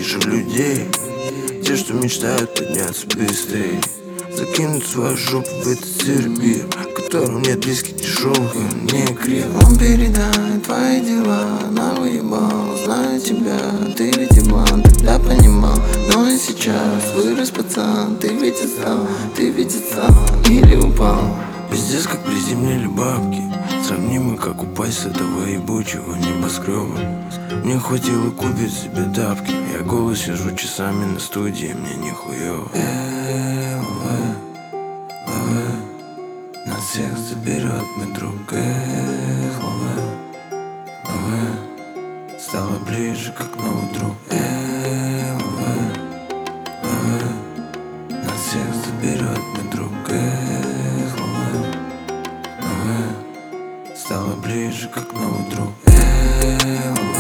же людей, те, что мечтают подняться быстрее, закинуть свою жопу в этот сербир, в котором нет виски дешевых и не крив. Он передает твои дела, она выебал, знаю тебя, ты ведь еблан, тогда понимал. Но и сейчас вырос пацан, ты ведь отстал, или упал. Пиздец, как приземлили бабки, сравнимы, как упасть с этого ебучего небоскреба. Мне хватило купить себе тапки, я голый сижу часами на студии, мне нихуёво. Нас всех заберет мой друг. Стало ближе, как новый друг. Нас всех заберет мой друг. Стало ближе, как новый друг.